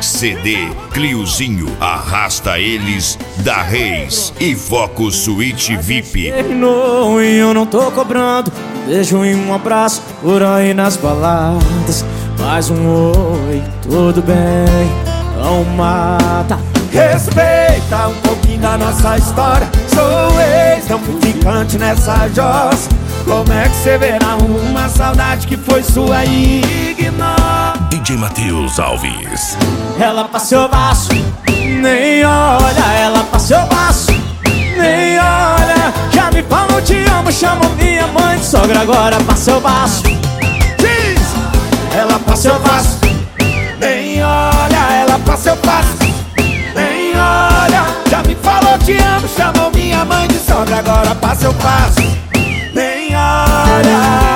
CD Cliozinho arrasta eles da Reis e Foco Suíte VIP. Terminou e eu não tô cobrando um beijo e um abraço por aí nas baladas. Mais um oi, tudo bem, não mata. Respeita um pouquinho da nossa história. Sou ex, não fui ficante nessa jossa. Como é que você verá uma saudade que foi sua e ignora? DJ Matheus Alves. Ela passou baixo, nem olha. Ela passou baixo, nem olha. Já me falou te amo, chamou minha mãe de sogra. Agora passou baixo. Ela passou baixo, nem olha. Ela passou baixo, nem olha. Já me falou te amo, chamou minha mãe de sogra. Agora passa eu passo, nem olha.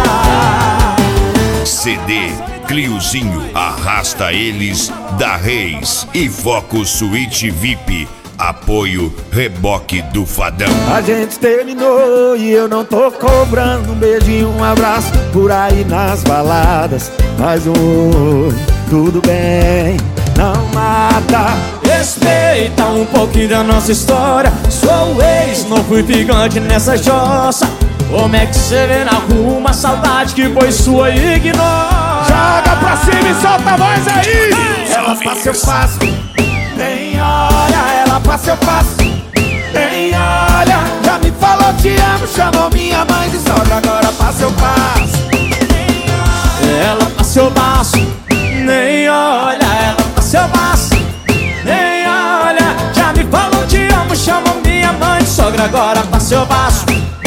CD Cliozinho arrasta eles da Reis e Foco Suíte VIP. Apoio Reboque do Fadão. A gente terminou e eu não tô cobrando um beijinho, um abraço por aí nas baladas. Mais um oi, tudo bem, não mata. Respeita um pouquinho da nossa história. Sou ex, não fui ficante nessa jossa. Como é que você vê na rua uma saudade que foi sua e ignora? Joga pra cima e solta a voz aí. Ela passa eu passo, nem olha. Ela passa eu passo, nem olha. Já me falou te amo, chamou minha mãe de sogra. Agora passa eu passo, nem olha. Ela passou baixo, nem olha. Ela passou baixo, nem olha. Já me falou te amo, chamou minha mãe de sogra. Agora passou baixo, nem olha.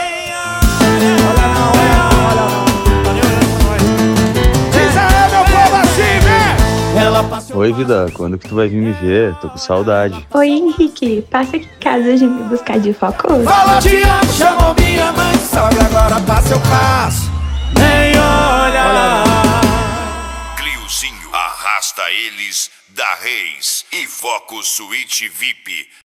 Diz aí, meu povo, assim, né? Ela passou. Oi, vida, quando que tu vai vir me ver? Tô com saudade. Oi, Henrique, passa aqui em casa hoje me buscar de Foco. Falou te amo, chamou minha mãe de sogra. Agora passa eu passo, Nem olha. Cliozinho arrasta eles da Reis e Foco Suíte VIP.